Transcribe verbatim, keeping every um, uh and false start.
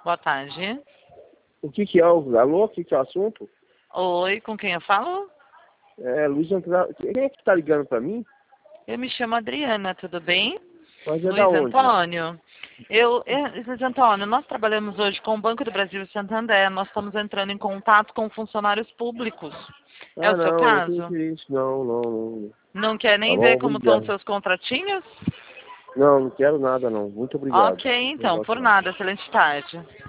Boa tarde. O que que é o... Alô? O que que é o assunto? Oi, com quem eu falo? É, Luiz Antônio... Quem é que tá ligando pra mim? Eu me chamo Adriana, tudo bem? Mas é da Luiz onde? Antônio. Eu, é, Luiz Antônio, nós trabalhamos hoje com o Banco do Brasil e Santander. Nós estamos entrando em contato com funcionários públicos. É Ah, o seu não, não tenho caso? interesse. Não, não, não. Não quer Tá nem bom, ver como estão obrigado. seus contratinhos? Não, não quero nada, não. Muito obrigado. Ok, então, Boa por tarde. nada. Excelente tarde.